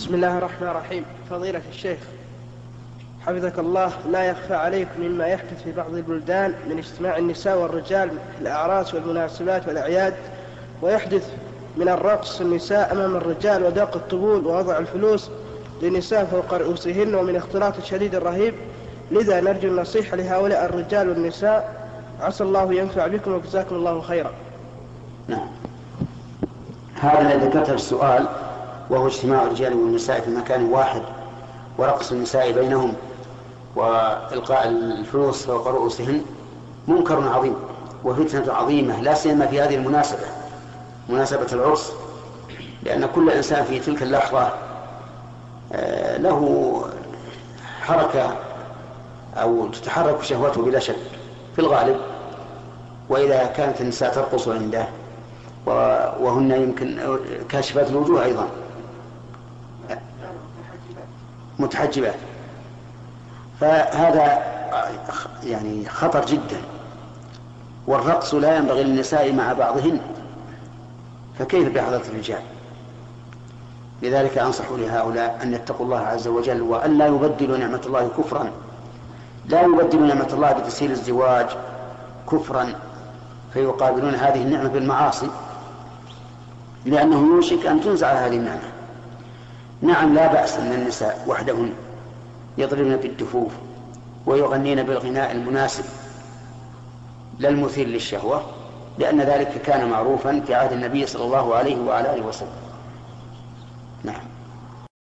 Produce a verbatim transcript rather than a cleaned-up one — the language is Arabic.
بسم الله الرحمن الرحيم. فضيلة الشيخ حفظك الله، لا يخفى عليكم مما يحدث في بعض البلدان من اجتماع النساء والرجال في الأعراس والمناسبات والأعياد، ويحدث من الرقص النساء أمام الرجال ودق الطبول ووضع الفلوس للنساء فوق رؤوسهن، ومن اختلاط الشديد الرهيب. لذا نرجو النصيحة لهؤلاء الرجال والنساء، عسى الله ينفع بكم وجزاكم الله خيرا. نعم، هذا الذي ذكرته السؤال وهو اجتماع الرجال والنساء في مكان واحد ورقص النساء بينهم وإلقاء الفلوس فوق رؤوسهن منكر عظيم وفتنة عظيمة، لا سيما في هذه المناسبة، مناسبة العرس، لأن كل إنسان في تلك اللحظة له حركة أو تتحرك شهوته بلا شك في الغالب. وإذا كانت النساء ترقص عنده وهن يمكن كاشفات الوجوه أيضا متحجبات، فهذا يعني خطر جدا. والرقص لا ينبغي للنساء مع بعضهن، فكيف بحضرة الرجال؟ لذلك أنصح لهؤلاء أن يتقوا الله عز وجل وأن لا يبدلوا نعمة الله كفرا، لا يبدلوا نعمة الله بتسهيل الزواج كفرا فيقابلون هذه النعمة بالمعاصي، لأنه يوشك أن تنزع هذه النعمة. نعم، لا بأس أن النساء وحدهن يضربن بالدفوف ويغنين بالغناء المناسب لا المثير للشهوة، لأن ذلك كان معروفا في عهد النبي صلى الله عليه وعلى آله وسلم.